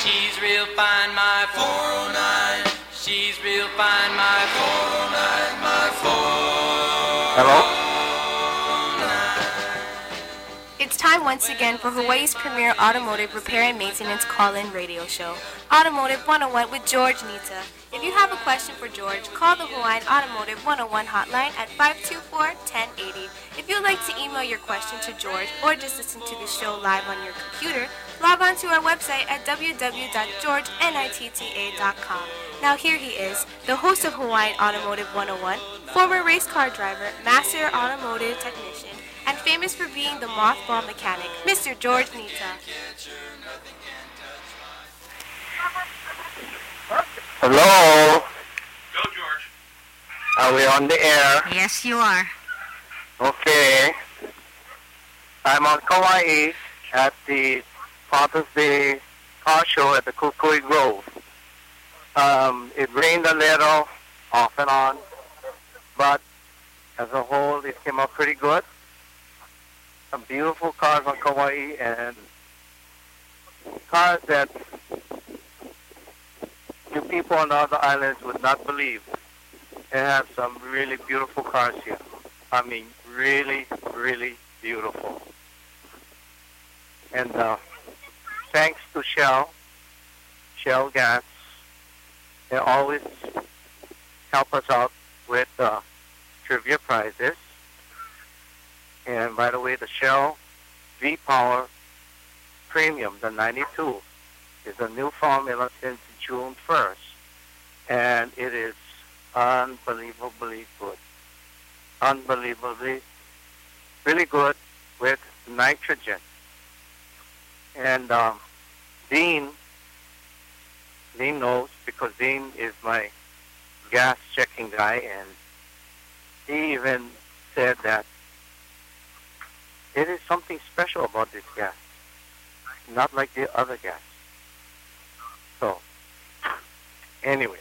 She's real fine, my 409. She's real fine, my 409, my 409. Hello? It's time once again for Hawaii's premier automotive repair and maintenance call-in radio show, Automotive 101 with George Nita. If you have a question for George, call the Hawaiian Automotive 101 hotline at 524-1080. If you'd like to email your question to George or just listen to the show live on your computer, log on to our website at www.georgenitta.com. Now here he is, the host of Hawaiian Automotive 101, former race car driver, master automotive technician, and famous for being the mothball mechanic, Mr. George Nita. Hello? Go, George. Are we on the air? Yes, you are. Okay. I'm on Kauai at the Father's Day car show at the Kukui Grove. It rained a little, off and on, but as a whole, it came out pretty good. Some beautiful cars on Kauai and cars that you people on the other islands would not believe. They have some really beautiful cars here. I mean, really, really beautiful. And thanks to Shell Gas, they always help us out with trivia prizes. And by the way, the Shell V-Power Premium, the 92, is a new formula since June 1st. And it is unbelievably good. Unbelievably, really good with nitrogen. And Dean knows, because Dean is my gas checking guy, and he even said that it is something special about this gas, not like the other gas. So, anyway,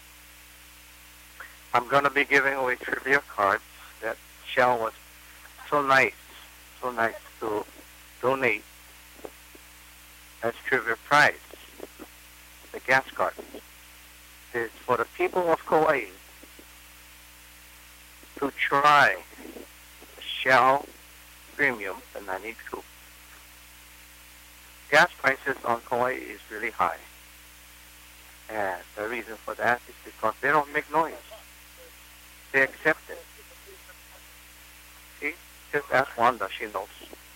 I'm going to be giving away trivia cards that Shell was so nice to donate as trivia prize. The gas card is for the people of Kauai to try the Shell Premium, the 92. Gas prices on Kauai is really high. And the reason for that is because they don't make noise. They accept it. See? Just ask Wanda, she knows.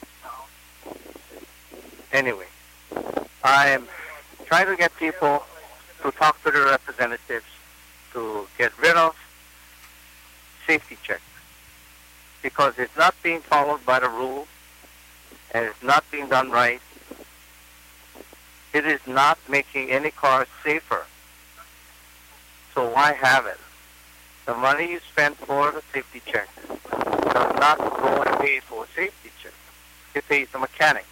Anyway, I'm trying to get people to talk to their representatives to get rid of safety check, because it's not being followed by the rule and it's not being done right. It is not making any cars safer. So why have it? The money you spend for the safety check does not go and pay for safety check. It pays the mechanic.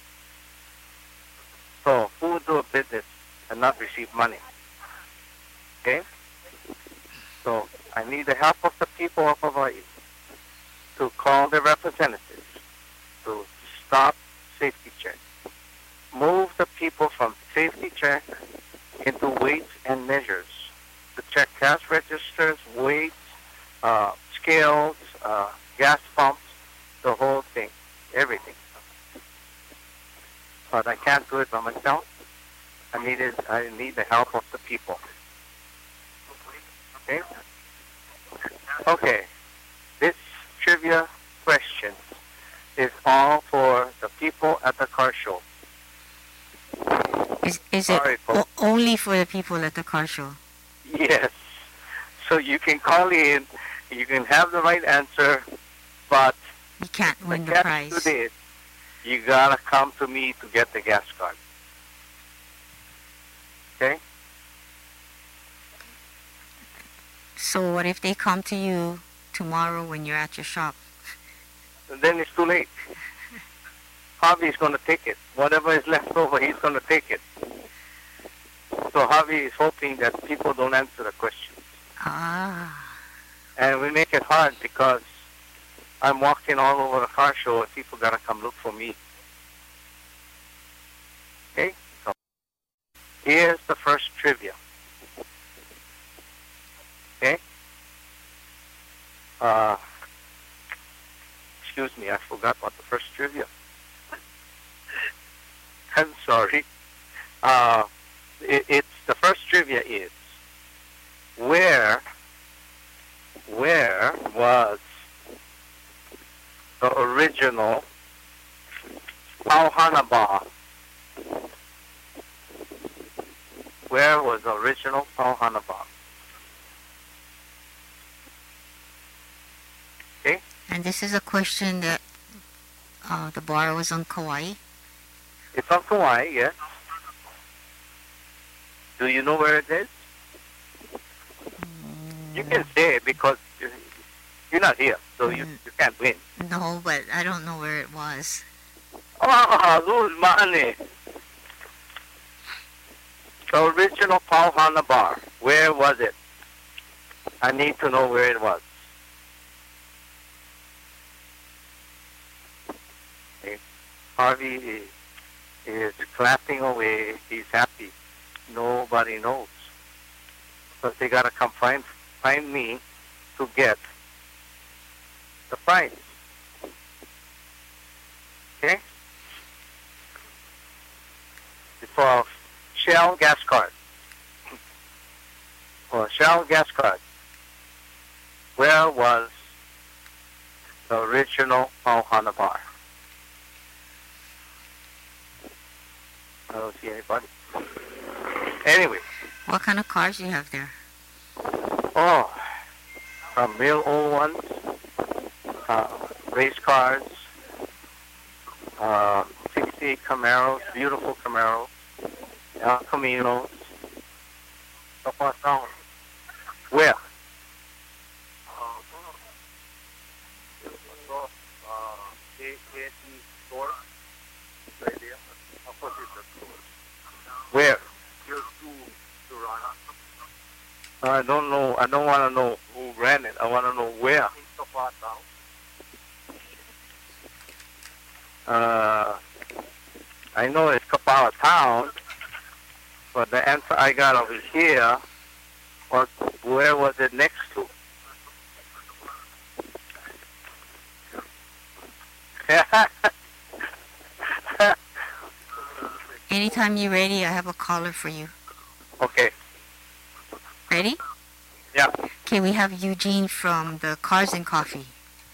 So who would do a business and not receive money? Okay? So I need the help of the people of Hawaii to call the representatives to stop safety check. Move the people from safety check into weights and measures. To check cash registers, weights, scales, gas pumps, the whole thing, everything. But I can't do it by myself. I need the help of the people. Okay? Okay. This trivia question is all for the people at the car show. Is Sorry, it folks. only for the people at the car show? Yes. So you can call in, you can have the right answer, but You can't win the catch prize. to this, you gotta come to me to get the gas card. Okay? So what if they come to you tomorrow when you're at your shop? And then it's too late. Javi's gonna take it. Whatever is left over, he's gonna take it. So Javi is hoping that people don't answer the questions. Ah. And we make it hard because I'm walking all over the car show and people gotta come look for me. Okay? So Here's the first trivia. Okay? Excuse me, I forgot about the first trivia. I'm sorry. It's the first trivia is where was the original Pauhana Bar? Where was the original Pauhana Bar? Okay? And this is a question that the bar was on Kauai. It's on Kauai, yes. Do you know where it is? You can say it because you're not here, so you can't win. No, but I don't know where it was. Luz Ma'ane. The original Pauhana Bar. Where was it? I need to know where it was. Okay. Harvey is clapping away. He's happy. Nobody knows. But they gotta come find me to get the prize. Okay? It's for a Shell gas card. For a Shell gas card. Where was the original Pauhana Bar? I don't see anybody. Anyway. What kind of cars do you have there? Oh, from real old ones, race cars, 68 Camaros, beautiful Camaros, El Caminos, stuff like that. Where? Where? I don't know. I don't want to know who ran it. I want to know where. I know it's Kapala Town, but the answer I got over here was where was it next to? Anytime you're ready, I have a caller for you. Okay. Ready? Yeah. Okay, we have Eugene from the Cars and Coffee.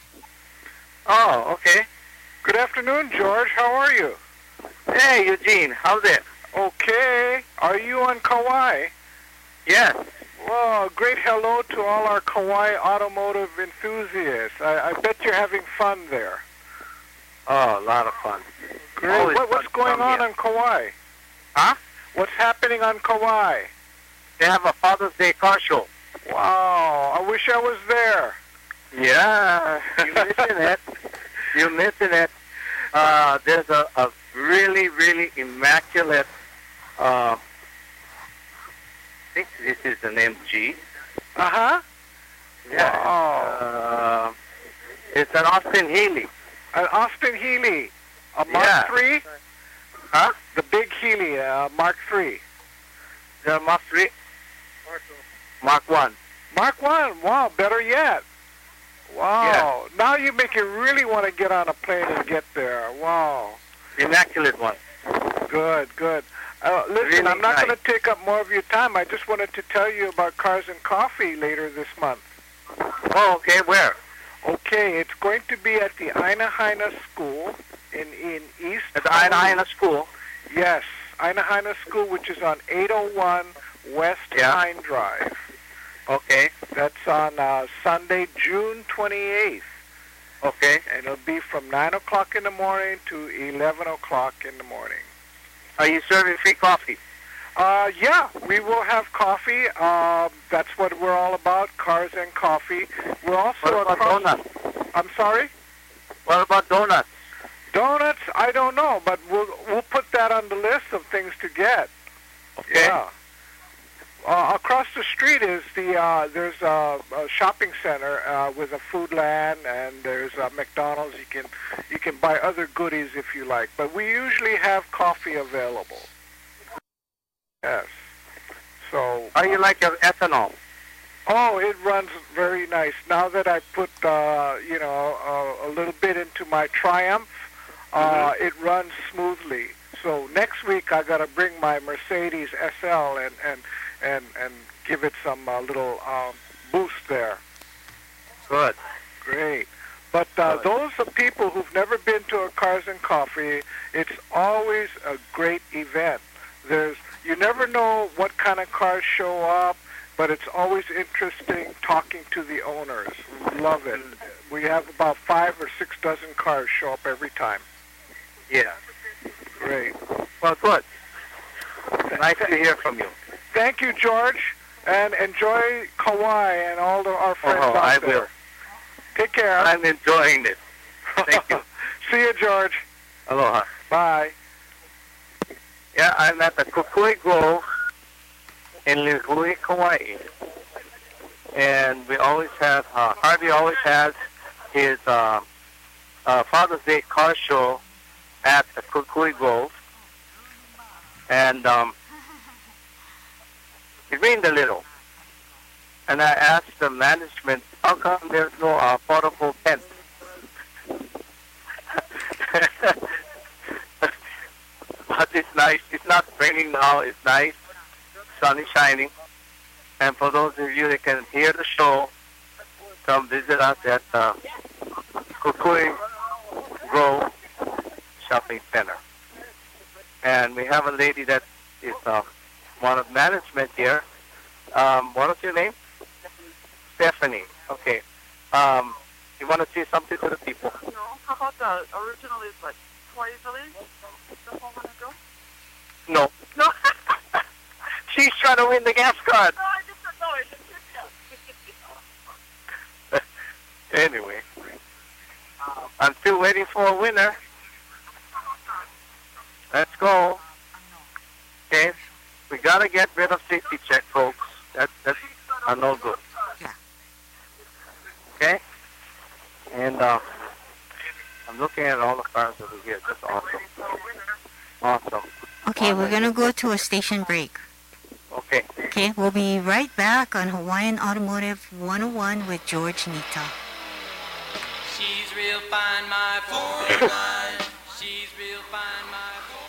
Oh, okay. Good afternoon, George. How are you? Hey, Eugene. How's it? Okay. Are you on Kauai? Yes. Well, great hello to all our Kauai automotive enthusiasts. I bet you're having fun there. Oh, a lot of fun. Great. What's going on Kauai? Huh? What's happening on Kauai? They have a Father's Day car show. Wow. I wish I was there. Yeah. You're missing it. You're missing it. There's a really, really immaculate, I think this is the name G. Uh-huh. Yeah. Wow. It's an Austin Healey. An Austin Healey. A Mark III? Huh? The big Healey, Mark III. The Mark III? Mark 1. Mark 1. Wow, better yet. Wow. Yeah. Now you make you really want to get on a plane and get there. Wow. Immaculate one. Good, good. Listen, really I'm not going to take up more of your time. I just wanted to tell you about Cars and Coffee later this month. Oh, okay. Where? Okay, it's going to be at the Aina Haina School in East. At the Aina Haina School? Yes, Aina Haina School, which is on 801 West Pine Drive. Okay. That's on Sunday, June 28th. Okay. And it'll be from 9 o'clock in the morning to 11 o'clock in the morning. Are you serving free coffee? Yeah, we will have coffee. That's what we're all about, Cars and Coffee. We're also what about donuts? I'm sorry? What about donuts? Donuts, I don't know, but we'll put that on the list of things to get. Okay. Yeah. Across the street is there's a shopping center with a Foodland, and there's a McDonald's. You can buy other goodies if you like, but we usually have coffee available. Yes. So. How you like your ethanol? Oh, it runs very nice. Now that I put, a little bit into my Triumph, it runs smoothly. So next week I got to bring my Mercedes SL and give it some little boost there. Good. Great. But those are people who've never been to a Cars and Coffee. It's always a great event. You never know what kind of cars show up, but it's always interesting talking to the owners. Love it. We have about 5 or 6 dozen cars show up every time. Yeah. Great. Well, good. Nice to hear from you. Thank you, George, and enjoy Kauai and all our friends out there. I will. Take care. I'm enjoying it. Thank you. See you, George. Aloha. Bye. Yeah, I'm at the Kukui Grove in Lihue, Kauai. And we always have, Harvey always has his Father's Day car show at the Kukui Grove. And it rained a little. And I asked the management, how come there's no portable tent? But it's nice. It's not raining now. It's nice. Sun is shining. And for those of you that can hear the show, come visit us at Kukui Grove Shopping Center. And we have a lady that is one of management here. What is your name? Stephanie. Okay. You want to say something to the people? No. How about the original is what? Hawaii Village? The home on the go? No. No. She's trying to win the gas card. No, I just don't know. It's Anyway, I'm still waiting for a winner. Let's go. Okay, we gotta get rid of safety check, folks. That's no good. Yeah. Okay, and I'm looking at all the cars over here. Just awesome. Awesome. Okay, we're going to go to a station break. Okay. Okay, we'll be right back on Hawaiian Automotive 101 with George Nita. She's real fine, my 409. She's real fine, my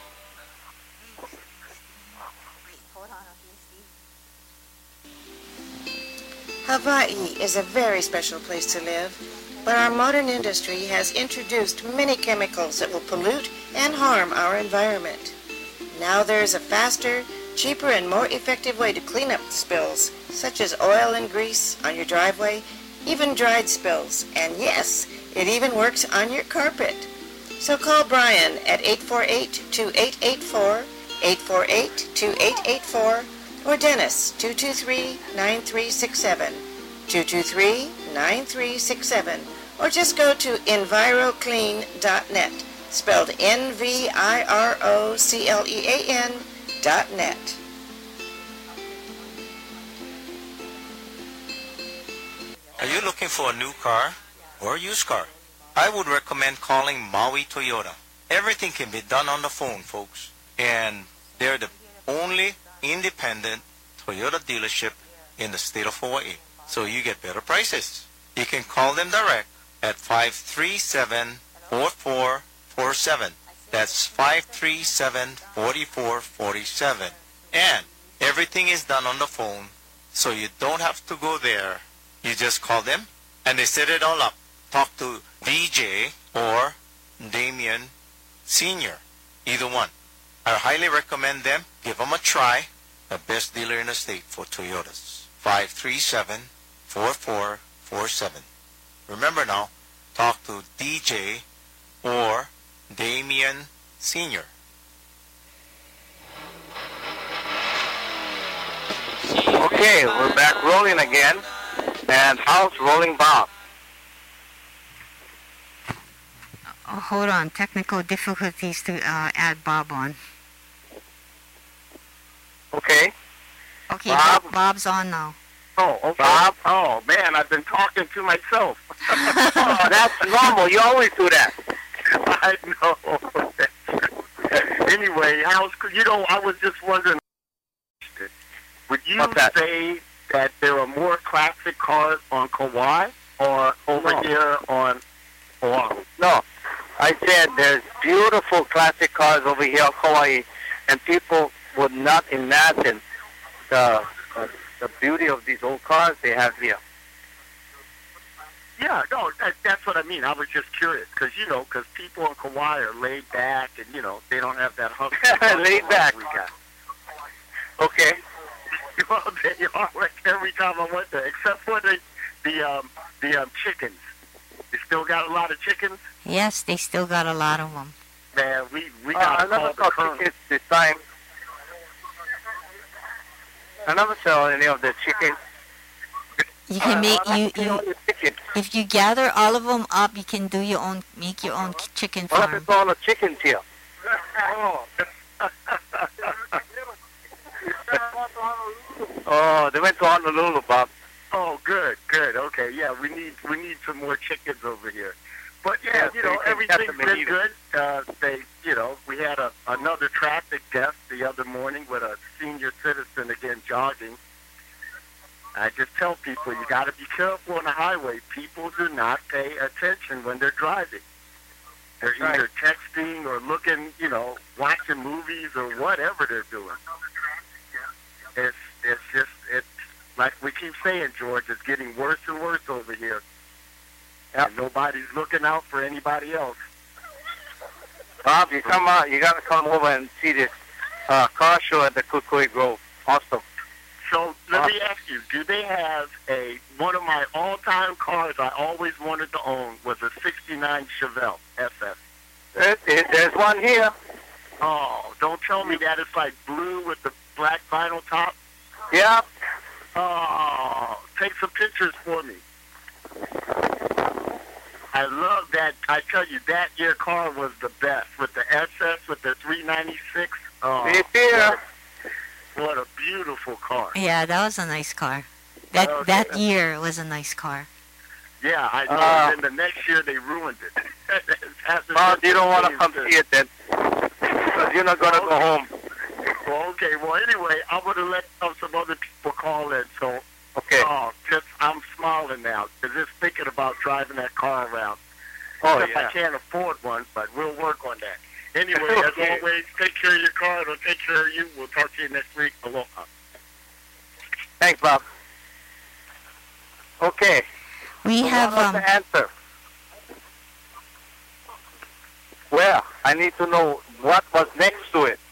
409. Hawaii is a very special place to live, but our modern industry has introduced many chemicals that will pollute and harm our environment. Now there is a faster, cheaper, and more effective way to clean up spills, such as oil and grease on your driveway, even dried spills, and yes, it even works on your carpet. So call Brian at 848-2884, 848-2884, or Dennis, 223-9367, 223-9367, or just go to EnviroClean.net, spelled NVIROCLEAN.net. Are you looking for a new car or a used car? I would recommend calling Maui Toyota. Everything can be done on the phone, folks. And they're the only independent Toyota dealership in the state of Hawaii. So you get better prices. You can call them direct at 537-4447. That's 537-4447. And everything is done on the phone, so you don't have to go there. You just call them, and they set it all up. Talk to DJ or Damien Sr., either one. I highly recommend them. Give them a try. The best dealer in the state for Toyotas. 537-4447. Remember now, talk to DJ or Damien Sr. Okay, we're back rolling again. And how's Rolling Bob? Oh, hold on, technical difficulties to add Bob on. Okay. Okay, Bob? Bob's on now. Oh, okay. Bob? Oh, man, I've been talking to myself. Oh, that's normal. You always do that. I know. Anyway, I was just wondering Would you What's that? say that there are more classic cars on Kauai or over here on Oahu? No, I said there's beautiful classic cars over here on Kauai, and people would not imagine the beauty of these old cars they have here. Yeah, no, that's what I mean. I was just curious because people in Kauai are laid back and, they don't have that hustle. Laid back. We got. Okay. Well, they are like every time I went there, except for the chickens. They still got a lot of chickens? Yes, they still got a lot of them. Man, we got I never saw chickens this time. I never saw any of the chickens. You can if you gather all of them up, you can make your own chicken What farm. happened to all the chickens here? Oh, they went to Honolulu, Bob. Oh, good. Okay, yeah, we need some more chickens over here. But yeah, everything's been good. We had another traffic death the other morning with a senior citizen again jogging. I just tell people you got to be careful on the highway. People do not pay attention when they're driving. They're either texting or looking, watching movies or whatever they're doing. It's like we keep saying, George, it's getting worse and worse over here. Yep. And nobody's looking out for anybody else. Bob, you got to come over and see this car show at the Kukui Grove. Awesome. So let me ask you, do they have one of my all-time cars I always wanted to own was a 69 Chevelle SS. There's one here. Oh, don't tell me that it's like blue with the black vinyl top. Yeah. Oh, take some pictures for me. I love that. I tell you, that year car was the best with the SS with the 396. Oh, here. What a beautiful car. Yeah, that was a nice car. That year was a nice car. Yeah, I know. And then the next year they ruined it. Well, you don't want to come see it then, because you're not going to go home. Well, okay. Well, anyway, I'm going to let some other people call in. So, okay. I'm smiling now because just thinking about driving that car around. Oh, Except I can't afford one, but we'll work on that. Anyway, as always, take care of your car. It'll take care of you. We'll talk to you next week. Aloha. Thanks, Bob. Okay. We have the answer. Well, I need to know what was next to it.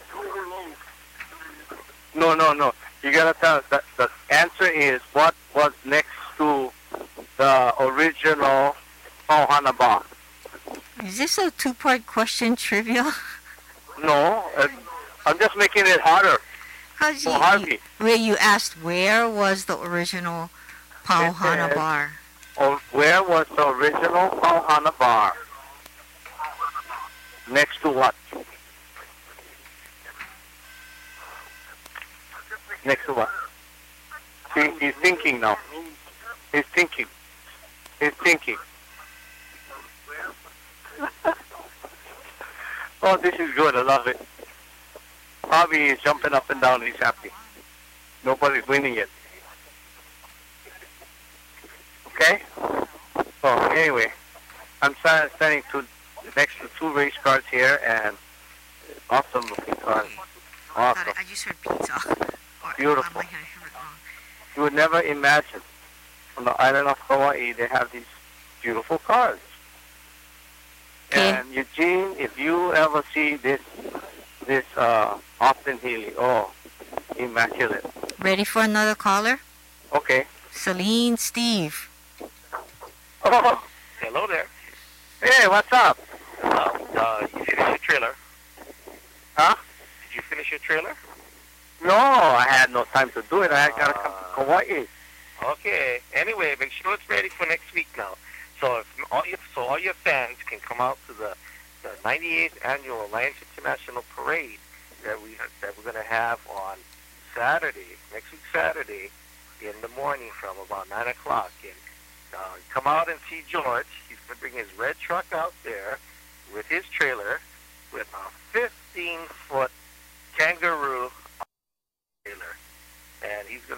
No. You gotta tell us that the answer is what was next to the original Pauhana Bar. Is this a two-part question trivia? No, I'm just making it harder for Harvey. Where you asked where was the original Pauhana Bar? Or where was the original Pauhana Bar? Next to what? Next to what? See, he's thinking now. He's thinking. Oh, this is good. I love it. Bobby is jumping up and down. He's happy. Nobody's winning yet. Okay? So, anyway, I'm standing next to two race cars here, and awesome looking cars. Awesome. I just heard pizza. Beautiful. You would never imagine on the island of Hawaii they have these beautiful cars. Okay. And Eugene, if you ever see this Austin Healey, immaculate. Ready for another caller? Okay. Celine Steve. Oh. Hello there. Hey, what's up? You finished your trailer? Huh? Did you finish your trailer? No, I had no time to do it. I gotta come to Kauai. Okay. Anyway, make sure it's ready for next week now. So all your fans can come out to the 98th annual Alliance International Parade that we're going to have on Saturday, next week Saturday, in the morning from about 9 o'clock. And come out and see George. He's going to bring his red truck out there with his trailer with a 15-foot kangaroo trailer.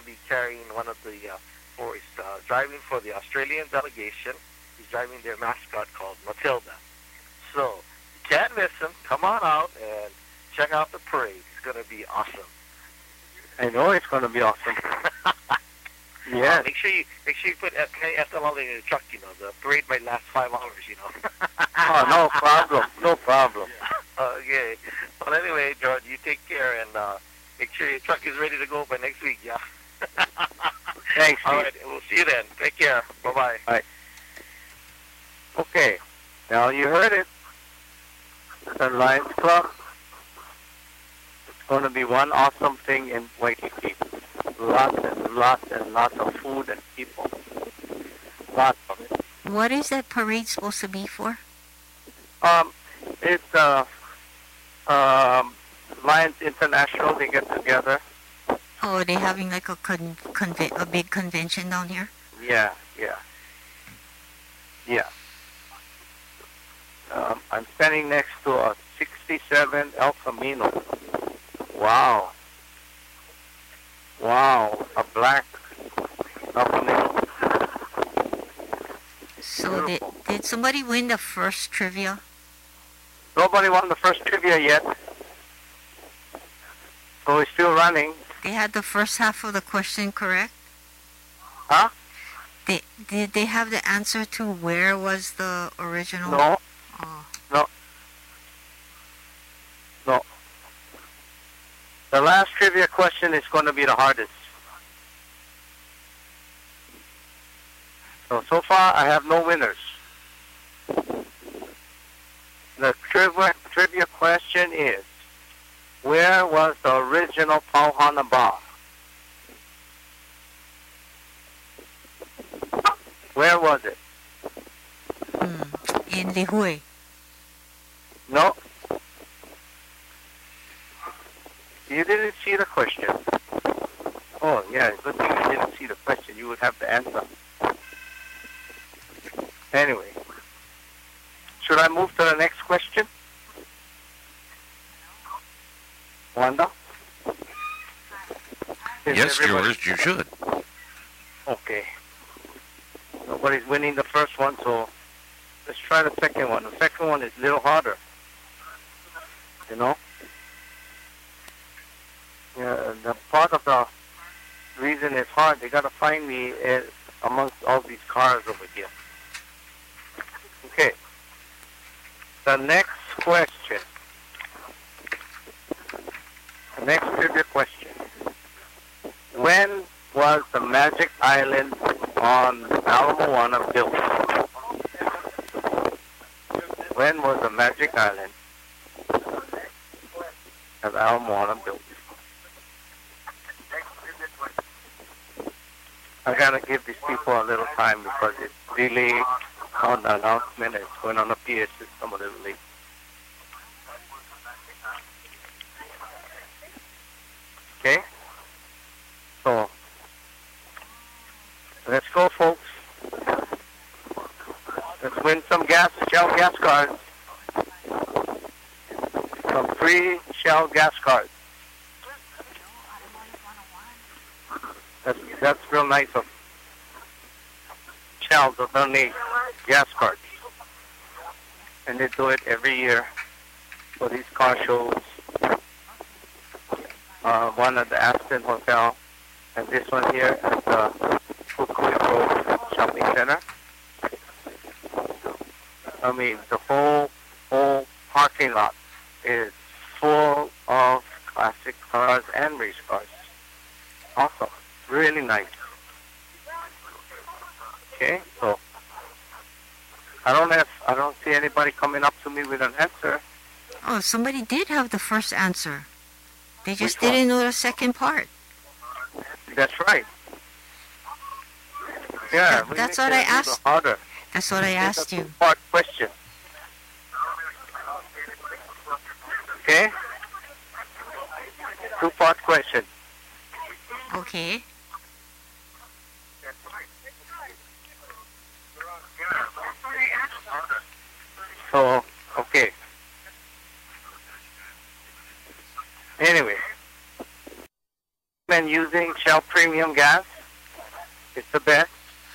be carrying one of the, he's driving for the Australian delegation. He's driving their mascot called Matilda. So, you can't miss him. Come on out and check out the parade. It's going to be awesome. I know it's going to be awesome. Yeah. Make sure you put SLL in your truck. The parade might last 5 hours. Oh, no problem. No problem. Okay. Well, anyway, George, you take care and make sure your truck is ready to go by next week. Yeah. Thanks, Steve. All right. We'll see you then. Take care. Bye-bye. Bye. Okay. Now you heard it. The Lions Club. It's going to be one awesome thing in Waikiki. Lots and lots and lots of food and people. Lots of it. What is that parade supposed to be for? It's Lions International. They get together. Oh, are they having like a big convention down here? Yeah. I'm standing next to a 67 El Camino. Wow, a black El Camino. So did somebody win the first trivia? Nobody won the first trivia yet. So we're still running. They had the first half of the question correct? Huh? Did they have the answer to where was the original? No. Oh. No. The last trivia question is going to be the hardest. So far, I have no winners. The trivia question is, where was the original Pauhana Bar? Where was it? In Lihue. No. You didn't see the question. Oh, yeah, good thing you didn't see the question. You would have the answer. Anyway. Should I move to the next question? Wanda? Yes, George, you should. Okay. Nobody's winning the first one, so let's try the second one. The second one is a little harder. Yeah, the part of the reason it's hard, they got to find me amongst all these cars over here. Okay. The next question. The next trivia question. When was the Magic Island on Ala Moana built? When was the Magic Island of Ala Moana built? I gotta give these people a little time because it's delayed on the announcement. It's going on a PA system a little late. Okay? So, let's go, folks. Let's win some Shell gas cards. Some free Shell gas cards. That's real nice of Shell to donate gas cards. And they do it every year for these car shows. One at the Aston Hotel, and this one here at the Fukui Road Shopping Center. I mean, the whole parking lot is full of classic cars and race cars. Awesome. Really nice. Okay, so I don't see anybody coming up to me with an answer. Oh, somebody did have the first answer. They just didn't know the second part. That's right. Yeah, that's what I asked. Harder. That's what I asked you. Two-part question. Okay? Two-part question. Okay. So, okay. Anyway, recommend using Shell Premium gas. It's the best.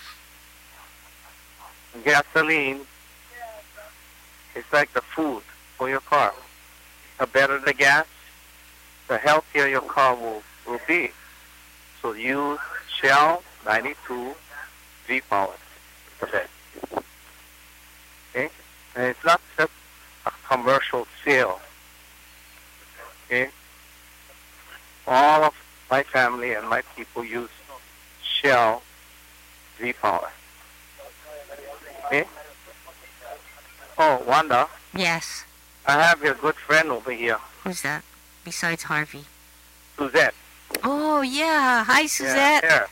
Gasoline is like the food for your car. The better the gas, the healthier your car will be. So use Shell 92 V-Power. It's the best. Okay? And it's not just a commercial sale. Okay? All of my family and my people use Shell V-Power. Okay? Oh, Wanda. Yes. I have your good friend over here. Who's that? Besides Harvey. Suzette. Oh, yeah. Hi, Suzette. Yeah.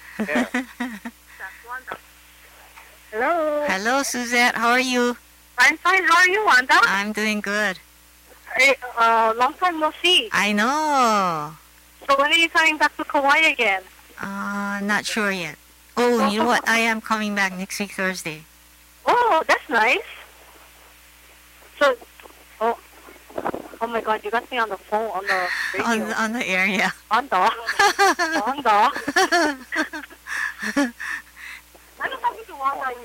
Hello. Hello, Suzette. How are you? I'm fine. How are you, Wanda? I'm doing good. Hey, long time no see. I know. So when are you coming back to Kauai again? Not sure yet. Oh, you know what? I am coming back next week, Thursday. Oh, that's nice. So, oh my God, you got me on the phone, on the radio. On the air, yeah. On the. I'm talking to Wanda.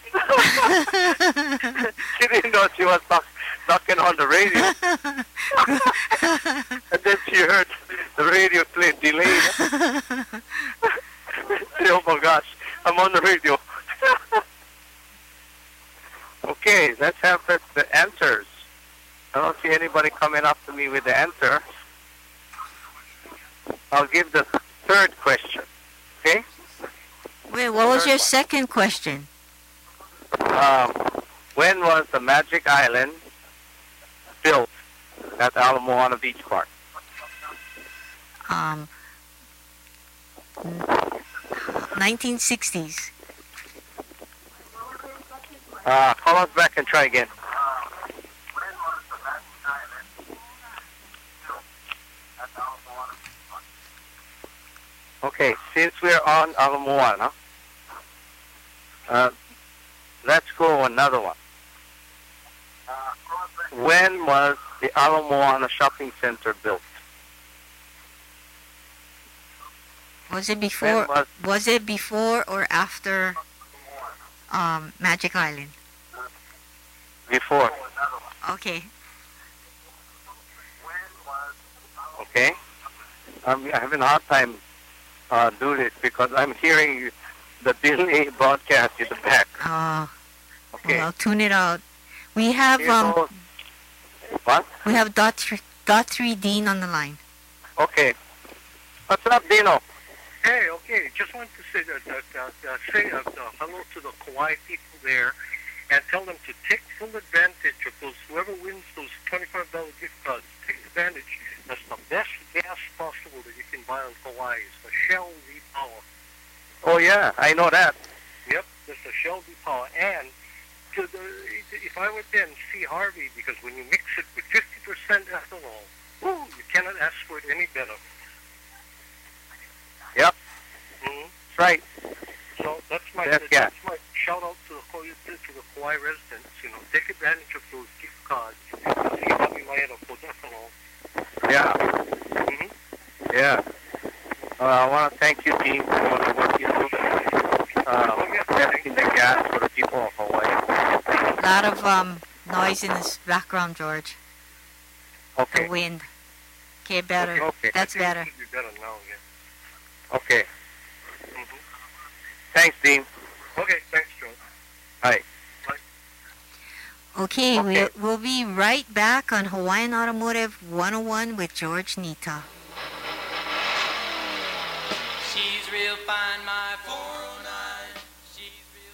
She didn't know she was talking on the radio. And then she heard the radio play delayed. Oh my gosh, I'm on the radio. Okay, let's have the answers. I don't see anybody coming up to me with the answer. I'll give the third question. Okay? Wait, what was your second question? When was the Magic Island built at Ala Moana Beach Park? 1960s. Call us back and try again. Okay, since we're on Ala Moana, let's go another one. When was the Ala Moana Shopping Center built? Was it before? Was it before or after Magic Island? Before. Okay. Okay. I'm having a hard time doing it because I'm hearing the delay broadcast in the back. Okay. Well, tune it out. We have what? We have dot three Dean on the line. Okay. What's up, Dino? Hey, okay. Just wanted to say say hello to the Kauai people there, and tell them to take full advantage of those. Whoever wins those $25 gift cards, take advantage. That's the best gas possible that you can buy on Kauai. It's the Shell V-Power. Oh yeah, I know that. Yep, that's the Shell V-Power. And if I were there and see Harvey, because when you mix it with 50% ethanol, you cannot ask for it any better. Yep. Mm-hmm. That's right. So that's my shout out to the Kauai residents. You know, take advantage of those gift cards. See Harvey Maeda for ethanol. Yeah. Mm-hmm. Yeah. I want to thank you, Dean, for all the work you do. Testing the gas for the people of Hawaii. A lot of noise in this background, George. Okay. The wind. Okay, better. Okay. That's better. Be better now, yeah. Okay. Mm-hmm. Thanks, Dean. Okay, thanks, Joe. Bye. Okay, we'll be right back on Hawaiian Automotive 101 with George Nita. She's real fine, my 409. She's real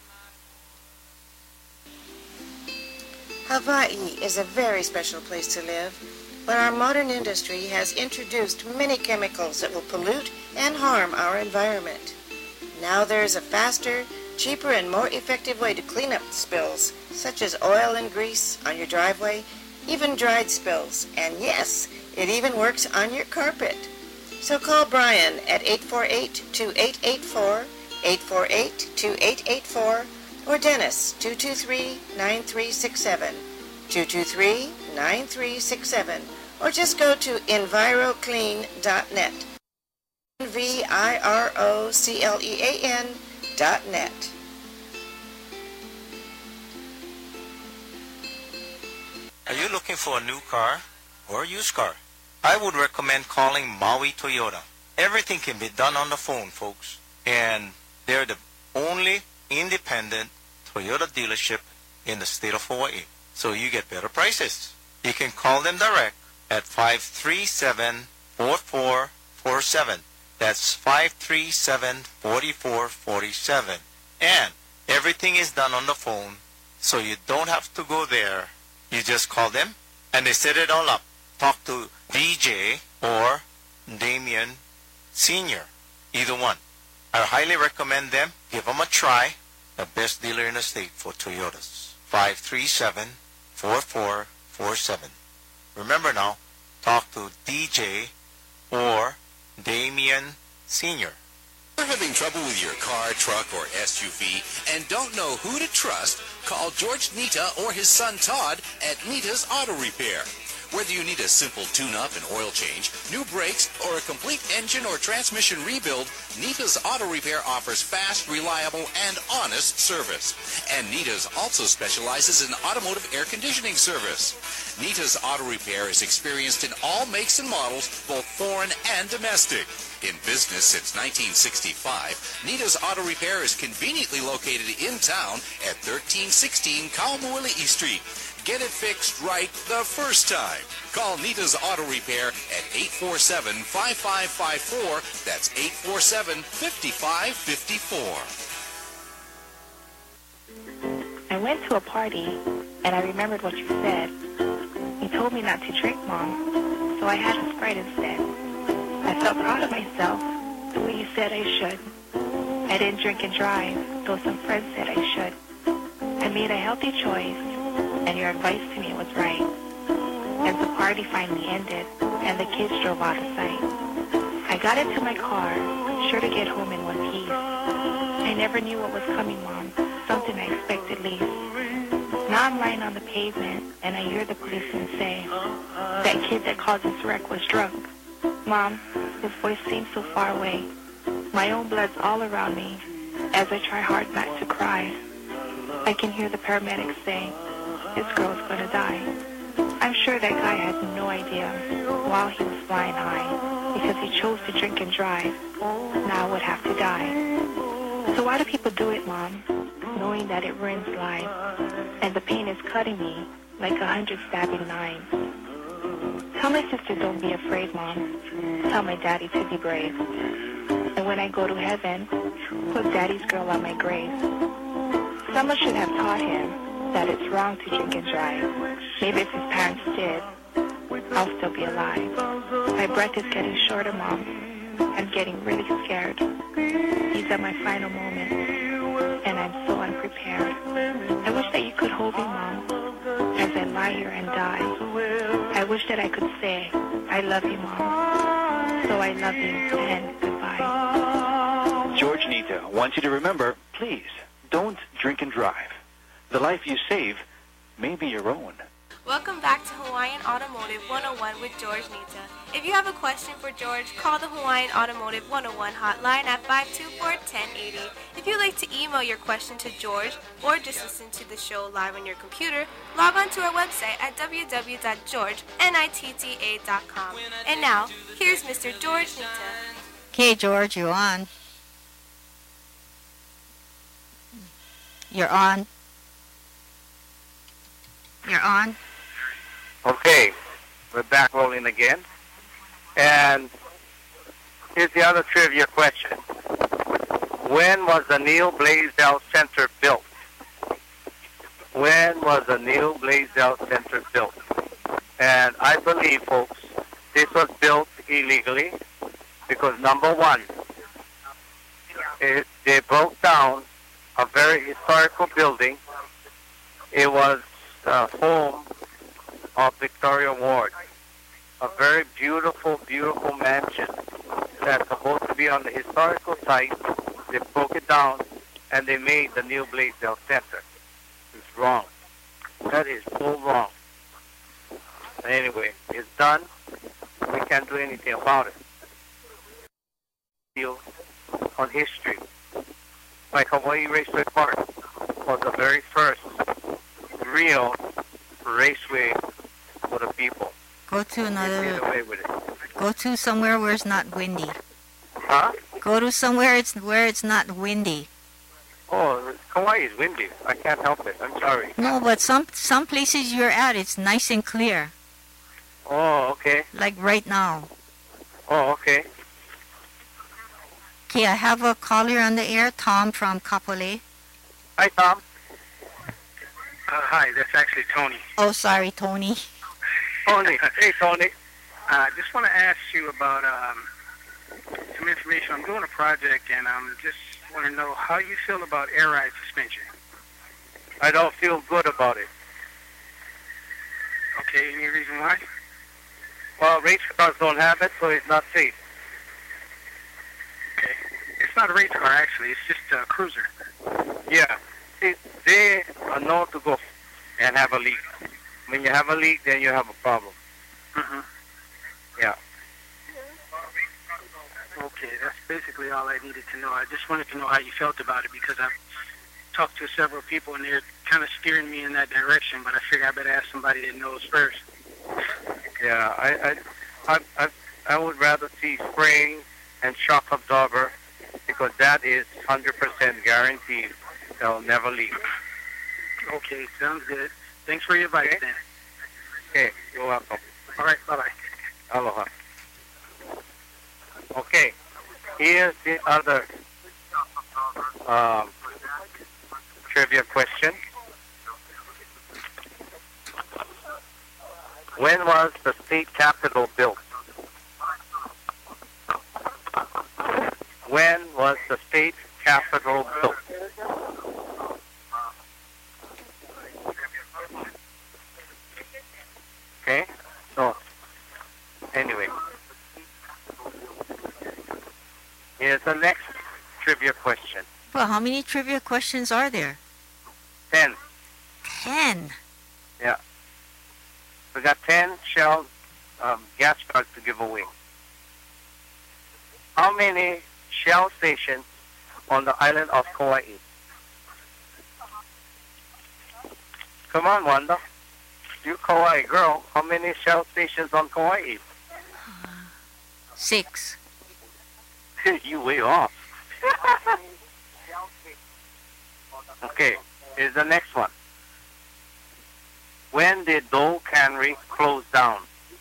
fine, my... Hawaii is a very special place to live, but our modern industry has introduced many chemicals that will pollute and harm our environment. Now there is a faster, cheaper, and more effective way to clean up spills, such as oil and grease on your driveway, even dried spills, and yes, it even works on your carpet. So call Brian at 848-2884, 848-2884, or Dennis, 223-9367, 223-9367, or just go to enviroclean.net. TUVIROCLEAN.net. Are you looking for a new car or a used car? I would recommend calling Maui Toyota. Everything can be done on the phone, folks. And they're the only independent Toyota dealership in the state of Hawaii. So you get better prices. You can call them direct at 537-4447. That's 537-4447. And everything is done on the phone, so you don't have to go there. You just call them, and they set it all up. Talk to VJ or Damien Sr., either one. I highly recommend them. Give them a try. The best dealer in the state for Toyotas. 537-4447. Remember now, talk to DJ or Damien Sr. If you're having trouble with your car, truck, or SUV and don't know who to trust, call George Nita or his son Todd at Nita's Auto Repair. Whether you need a simple tune-up and oil change, new brakes, or a complete engine or transmission rebuild, Nita's Auto Repair offers fast, reliable, and honest service. And Nita's also specializes in automotive air conditioning service. Nita's Auto Repair is experienced in all makes and models, both foreign and domestic. In business since 1965, Nita's Auto Repair is conveniently located in town at 1316 Kaumoili'i Street. Get it fixed right the first time. Call Nita's Auto Repair at 847-5554. That's 847-5554. I went to a party, and I remembered what you said. You told me not to drink, Mom, so I had a Sprite instead. I felt proud of myself, the way you said I should. I didn't drink and drive, though some friends said I should. I made a healthy choice, and your advice to me was right. As the party finally ended, and the kids drove out of sight, I got into my car, sure to get home in one piece. I never knew what was coming, Mom, something I expected least. Now I'm lying on the pavement, and I hear the policeman say, that kid that caused this wreck was drunk. Mom, his voice seems so far away. My own blood's all around me, as I try hard not to cry. I can hear the paramedics saying, this girl's gonna die. I'm sure that guy has no idea while he was flying high, because he chose to drink and drive. Now would have to die. So why do people do it, Mom, knowing that it ruins lives, and the pain is cutting me like 100 stabbing knives? Tell my sister don't be afraid, Mom. Tell my daddy to be brave. And when I go to heaven, put Daddy's girl on my grave. Someone should have taught him that it's wrong to drink and drive. Maybe if his parents did, I'll still be alive. My breath is getting shorter, Mom. I'm getting really scared. These are my final moments, and I'm so unprepared. I wish that you could hold me, Mom, as I lie here and die. I wish that I could say, I love you, Mom. So I love you, and goodbye. George Nita wants you to remember, please, don't drink and drive. The life you save may be your own. Welcome back to Hawaiian Automotive 101 with George Nita. If you have a question for George, call the Hawaiian Automotive 101 hotline at 524-1080. If you'd like to email your question to George or just listen to the show live on your computer, log on to our website at www.georgenitta.com. And now, here's Mr. George Nita. Okay, George, you're on. You're on. You're on. Okay, we're back rolling again. And here's the other trivia question. When was the Neil Blaisdell Center built? When was the Neil Blaisdell Center built? And I believe, folks, this was built illegally because, number one, they broke down a very historical building. It was home of Victoria Ward, a very beautiful, beautiful mansion that's supposed to be on the historical site. They broke it down and they made the Neil Blaisdell Center. It's wrong. That is so wrong. Anyway, it's done. We can't do anything about it. on history. Like Hawaii Raceway Park was the very first real raceway for the people. Go to They another. did away with it. Go to somewhere where it's not windy. Huh? Go to somewhere where it's not windy. Oh, Hawaii is windy. I can't help it. I'm sorry. No, but some places you're at, it's nice and clear. Oh, okay. Like right now. Oh, okay. Okay, I have a caller on the air, Tom from Kapolei. Hi, Tom. Hi, that's actually Tony. Oh, sorry, Tony. Tony. Hey, Tony. I just want to ask you about some information. I'm doing a project, and just want to know how you feel about air ride suspension. I don't feel good about it. Okay, any reason why? Well, race cars don't have it, so it's not safe. Okay. It's not a race car, actually. It's just a cruiser. Yeah. See, they are known to go and have a leak. When you have a leak, then you have a problem. Mm-hmm. Yeah. Okay, that's basically all I needed to know. I just wanted to know how you felt about it because I've talked to several people and they're kind of steering me in that direction, but I figured I better ask somebody that knows first. Yeah, I would rather see spraying and shock absorber because that is 100% guaranteed they'll never leak. Okay, sounds good. Thanks for your advice, then. Okay, you're welcome. All right, bye-bye. Aloha. Okay, here's the other trivia question. When was the state capitol built? When was the state capitol built? Okay, so anyway, here's the next trivia question. Well, how many trivia questions are there? 10. 10. Yeah. We got 10 Shell gas cards to give away. How many Shell stations on the island of Kauai? Come on, Wanda. You Kauai girl, how many Shell stations on Kauai? 6. You way off. Okay, here's the next one. When did Dole Cannery close down?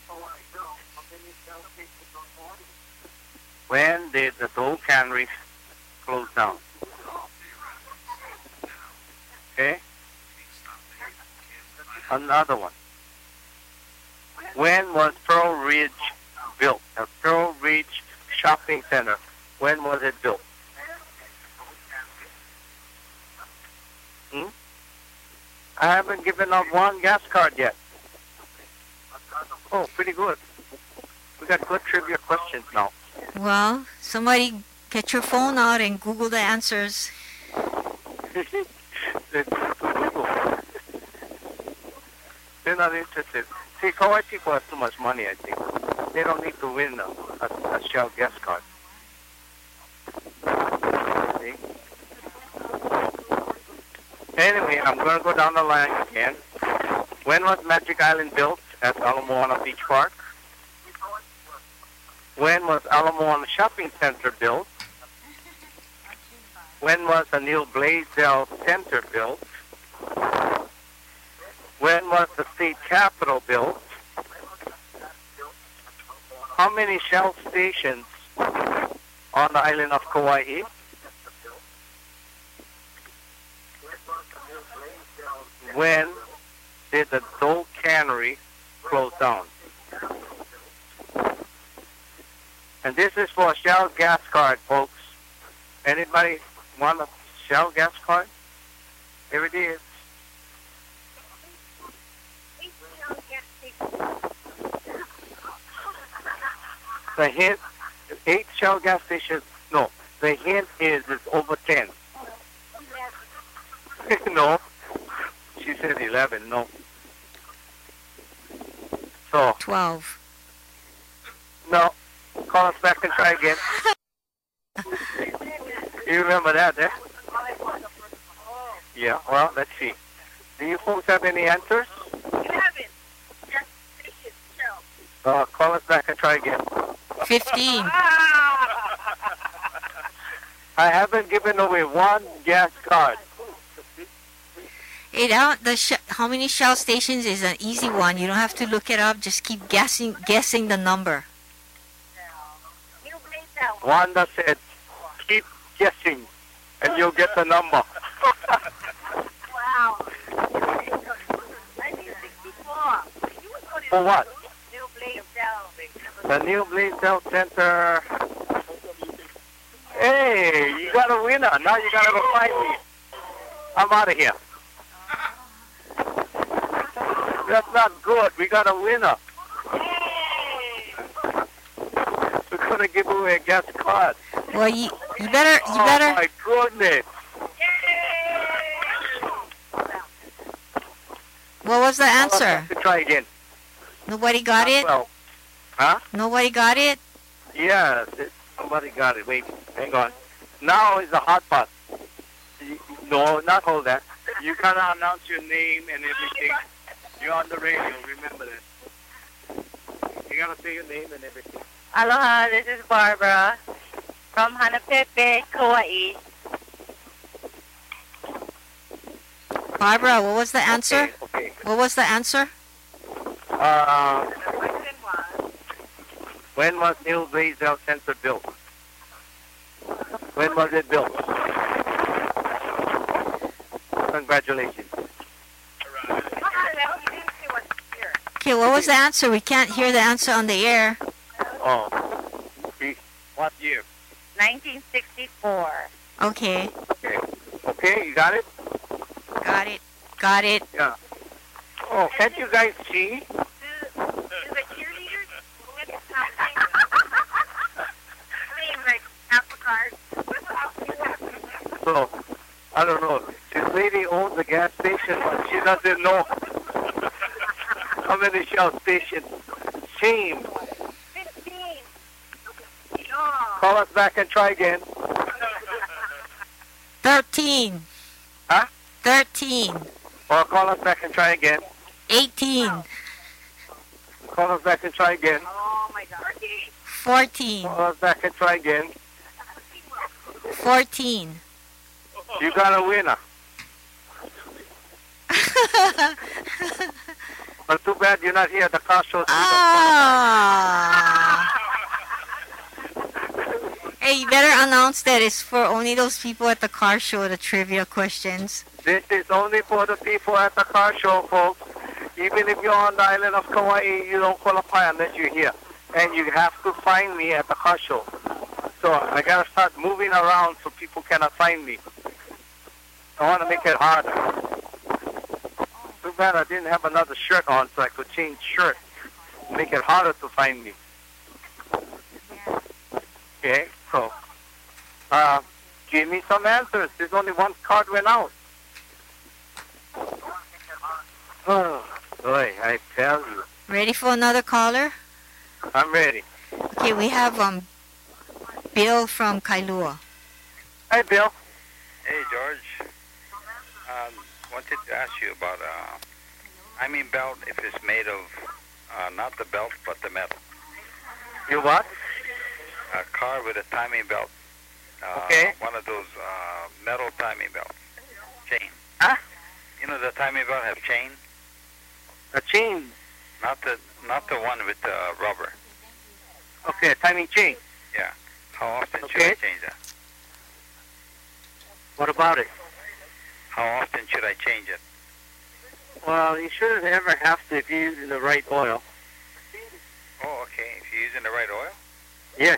When did the Dole Cannery close down? Okay? Another one. When was Pearl Ridge built? The Pearl Ridge Shopping Center. When was it built? I haven't given out one gas card yet. Oh, pretty good. We got good trivia questions now. Well, somebody get your phone out and Google the answers. They're not interested. See, Kauai people have too much money, I think. They don't need to win a Shell gas card. See? Anyway, I'm going to go down the line again. When was Magic Island built at Ala Moana Beach Park? When was Ala Moana Shopping Center built? When was the Neil Blaisdell Center built? When was the state capitol built? How many Shell stations on the island of Kauai? When did the Dole Cannery close down? And this is for a Shell gas card, folks. Anybody want a Shell gas card? Here it is. The hint, 8 Shell gas stations. No, the hint is it's over 10. No. She said 11, no. So. 12. No. Call us back and try again. You remember that, eh? Yeah, well, let's see. Do you folks have any answers? Call us back and try again. 15. I haven't given away one gas card. How many Shell stations is an easy one. You don't have to look it up. Just keep guessing the number. Wanda said, keep guessing, and you'll get the number. Wow. For what? New Blaisdell. The New Blaisdell Center. Hey, you got a winner. Now you got to go find me. I'm out of here. That's not good. We got a winner. We're going to give away a gas card. Well, you better. Oh, my goodness. What was the answer? Try again. Nobody got it? Well, huh? Nobody got it? Yes, somebody got it. Wait, hang on. Now is the hot part. No, not hold that. You gotta announce your name and everything. You're on the radio, remember that. You gotta say your name and everything. Aloha, this is Barbara from Hanapepe, Kauai. Barbara, what was the answer? Okay. What was the answer? When was New Blaisdell Center built? When was it built? Congratulations. Okay, what was the answer? We can't hear the answer on the air. Oh. What year? 1964. Okay. Okay, you got it? Got it. Got it. Yeah. Oh, can't you guys see? So, I don't know. This lady owns a gas station, but she doesn't know how many Shell stations. Shame. 15. Call us back and try again. 13. Huh? 13. Or call us back and try again. 18. Call us back and try again. Oh my God. 14. Call us back and try again. 14. You got a winner. But too bad you're not here at the car show. Hey, you better announce that it's for only those people at the car show, the trivia questions. This is only for the people at the car show, folks. Even if you're on the island of Kauai, you don't qualify unless you're here. And you have to find me at the car show. So I got to start moving around so people cannot find me. I want to make it harder. Too bad I didn't have another shirt on so I could change shirt. Make it harder to find me. Okay, so give me some answers. There's only one card went out. Oh, boy, I tell you. Ready for another caller? I'm ready. Okay, we have Bill from Kailua. Hi, Bill. Hey, George. Wanted to ask you about timing belt, if it's made of not the belt, but the metal. You what? A car with a timing belt. Okay. One of those metal timing belts. Chain. Huh? You know the timing belt have chain? A chain? Not the one with the rubber. Okay, a timing chain. Yeah. How often should I change that? What about it? How often should I change it? Well, you shouldn't ever have to if you're using the right oil. Oh, okay. If you're using the right oil? Yes.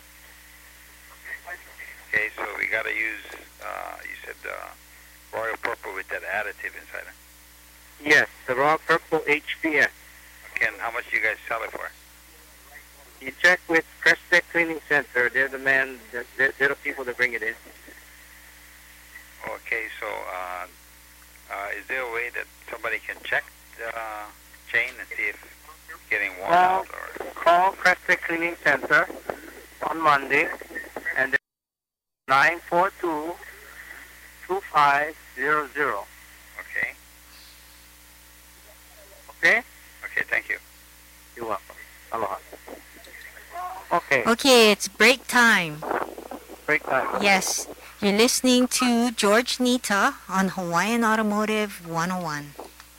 Okay, so we got to use, you said Royal Purple with that additive inside it. Yes, the Raw Purple HPS. Okay, and how much do you guys sell it for? You check with Crestek Cleaning Center. They're the they're the people that bring it in. Okay, so is there a way that somebody can check the chain and see if it's getting worn out? Or Call Crestek Cleaning Center on Monday, and 942-2500. Okay. Okay? Okay, thank you. You're welcome. Aloha. Okay. Okay, it's break time. Break time. Yes. You're listening to George Nita on Hawaiian Automotive 101.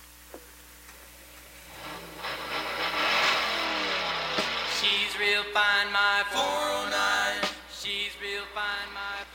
She's real fine, my 409. She's real fine, my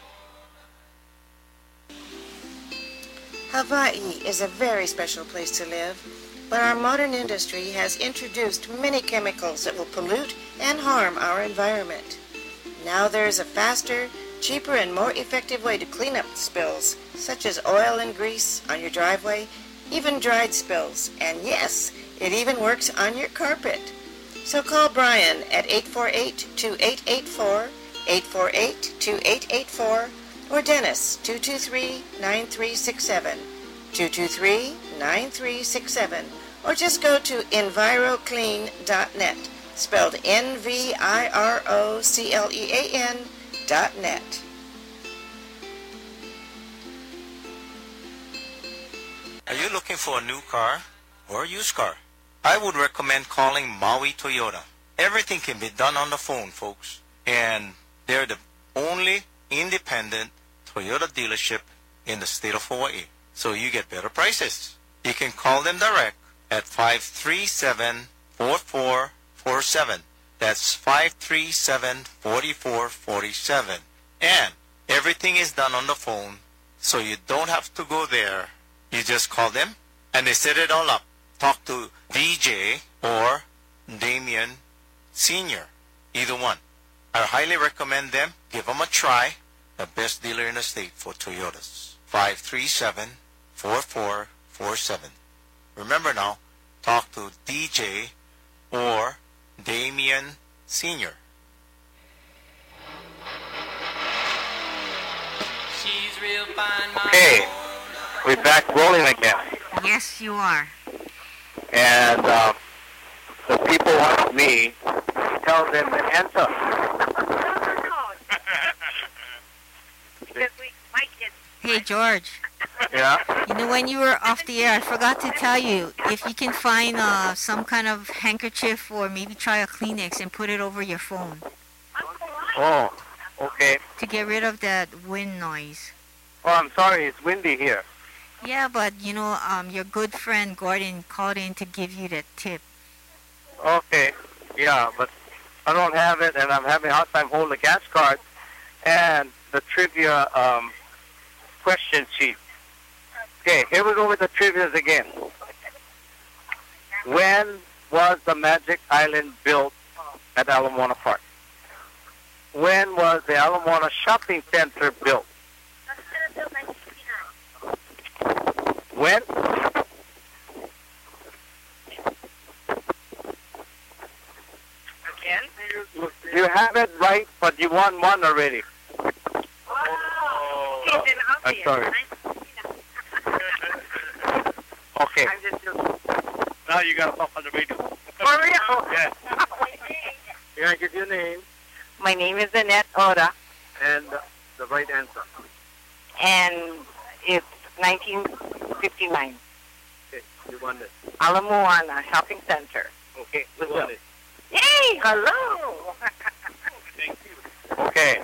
409. Hawaii is a very special place to live, but our modern industry has introduced many chemicals that will pollute and harm our environment. Now there's a faster, cheaper, and more effective way to clean up spills, such as oil and grease on your driveway, even dried spills, and yes, it even works on your carpet. So call Brian at 848-2884, 848-2884, or Dennis, 223-9367, 223-9367, or just go to enviroclean.net, spelled NVIROCLEAN.net. Are you looking for a new car or a used car? I would recommend calling Maui Toyota. Everything can be done on the phone, folks. And they're the only independent Toyota dealership in the state of Hawaii. So you get better prices. You can call them direct at 537-4447. That's 537-4447. And everything is done on the phone, so you don't have to go there. You just call them, and they set it all up. Talk to VJ or Damien Sr., either one. I highly recommend them. Give them a try. The best dealer in the state for Toyotas. 537-4447. Remember now, talk to DJ or Damien Sr. She's real fine, my Okay, we're back rolling again. Yes, you are. And the people want me to tell them the answer. Hey, George. Yeah? You know, when you were off the air, I forgot to tell you, if you can find some kind of handkerchief or maybe try a Kleenex and put it over your phone. Oh, okay. To get rid of that wind noise. Oh, I'm sorry, it's windy here. Yeah, but, you know, your good friend Gordon called in to give you that tip. Okay, yeah, but I don't have it, and I'm having a hard time holding the gas card and the trivia question sheet. Okay, here we go with the trivias again. When was the Magic Island built at Ala Moana Park? When was the Ala Moana Shopping Center built? When? Again? You have it right, but you won one already. Oh. I'm sorry. Okay. Now you gotta talk on the radio. For real? Yeah. Can I give you a name? My name is Annette Oda, And the right answer. and it's 1959. Okay, you won it. Ala Moana Shopping Center. Okay, you won it. Yay! Hello! Thank you. Okay.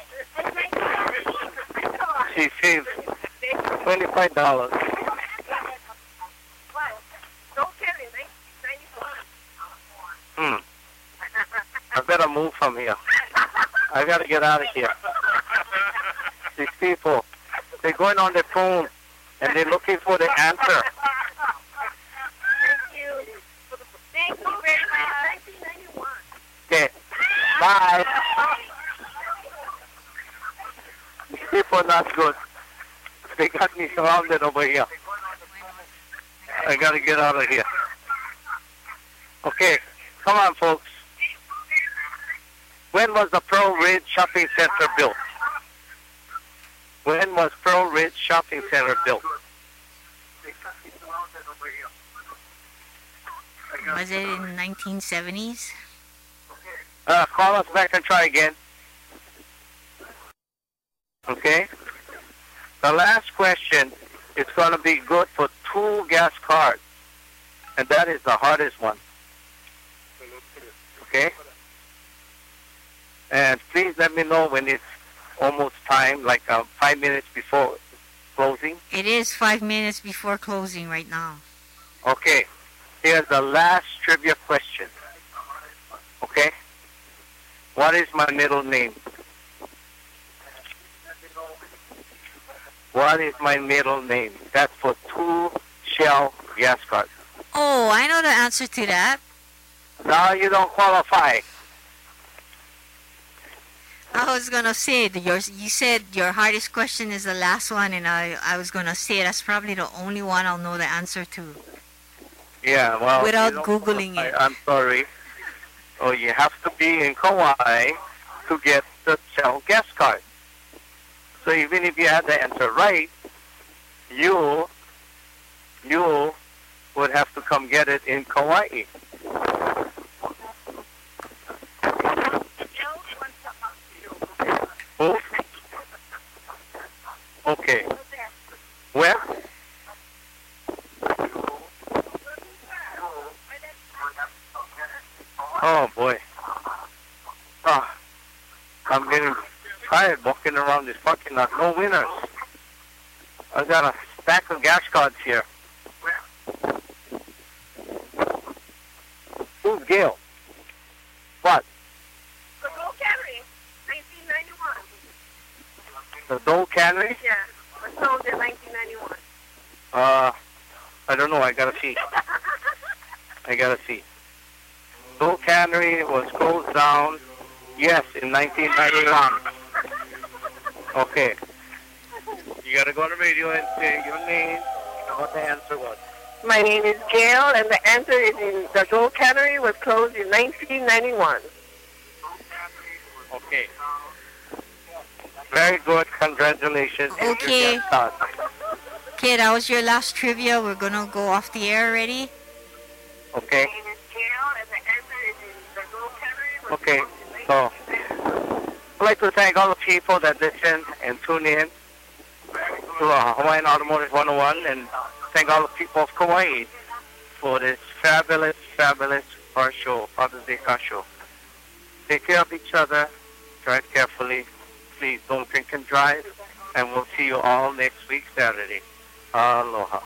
She saved $25. I better move from here. I gotta get out of here. These people, they're going on their phone and they're looking for the answer. Thank you very much. Okay, bye. These people are not good. They got me surrounded over here. I gotta get out of here. Okay, come on, folks. When was the Pearl Ridge Shopping Center built? When was Pearl Ridge Shopping Center built? Was it in 1970s? Call us back and try again. Okay? The last question is going to be good for 2 gas cards. And that is the hardest one. Okay? And please let me know when it's almost time, like 5 minutes before closing. It is 5 minutes before closing right now. Okay. Here's the last trivia question. Okay? What is my middle name? What is my middle name? That's for 2 Shell gas cards. Oh, I know the answer to that. Now you don't qualify. I was going to say, you said your hardest question is the last one, and I was going to say that's probably the only one I'll know the answer to. Yeah, well... Without Googling it. I'm sorry. Oh, you have to be in Kauai to get the Shell gas card. So even if you had the answer right, you would have to come get it in Kauai. Who? Okay. Where? Oh boy. I'm getting tired walking around this parking lot. No winners. I got a stack of gas cards here. Who's Gail? What? The Gold Cannery, 1991. The Dole Cannery? Yeah, was sold in 1991. I don't know. I gotta see. Dole Cannery was closed down, yes, in 1991. Okay. You gotta go on the radio and say your name and what the answer was. My name is Gail, and the answer is the Gold Cannery was closed in 1991. Okay. Very good. Congratulations. Okay. Okay, that was your last trivia. We're going to go off the air already. Okay. Okay. So, I'd like to thank all the people that listen and tune in to Hawaiian Automotive 101, and thank all the people of Kauai for this fabulous, fabulous car show, Father's Day car show. Take care of each other. Drive carefully. Please don't drink and drive. And we'll see you all next week, Saturday. Aloha.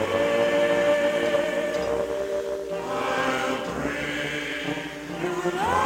Bye.